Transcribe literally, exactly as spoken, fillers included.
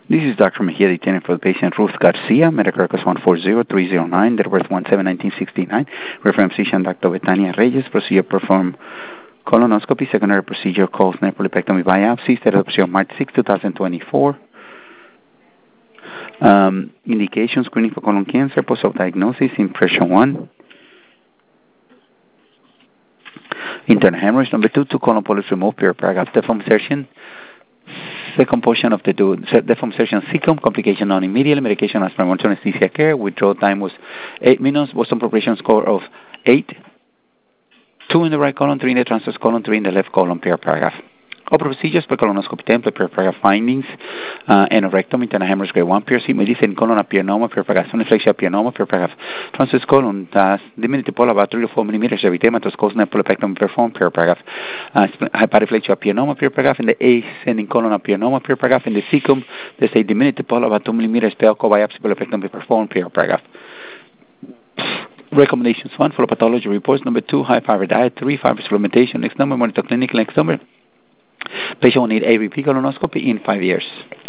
This is Doctor Mejia, detailing for the patient Ruth Garcia, medical records one four zero three zero nine, date of birth one seven nineteen sixty-nine, reference physician Doctor Betania Reyes, procedure performed colonoscopy, secondary procedure called polypectomy biopsy, state of procedure March sixth, twenty twenty-four. Um, indication, screening for colon cancer, post-op diagnosis, impression one. Internal hemorrhage. Number two, two colon polyps removed, period, paragraph, deform insertion. Second portion of the do, deform insertion cecum, complication non-immediate, medication as primary anesthesia care. Withdrawal time was eight minutes, Boston preparation score of eight. Two in the right colon, three in the transverse colon, three in the left colon, period, paragraph. Opera procedures per colonoscopy template, period, paragraph findings, uh, anorectum, internal hemorrhage grade one, piercing, medicine, colon apianoma, period, paragraph, soniflexia apianoma, period, paragraph, transverse colon, uh, diminutive polar about three to four millimeters, erythema, cause polypectomy performed, period, paragraph, uh, hyperiflexia apianoma, period, paragraph, in the ascending colon apianoma, period, paragraph, in the cecum, there's a diminutive polar about two millimeters, pelco biopsy, polypectomy performed, period, paragraph. Recommendations: one, follow pathology reports. Number two, high fiber diet. Three, fiber supplementation. Next number, monitor clinic. Next number, patient will need a repeat colonoscopy in five years.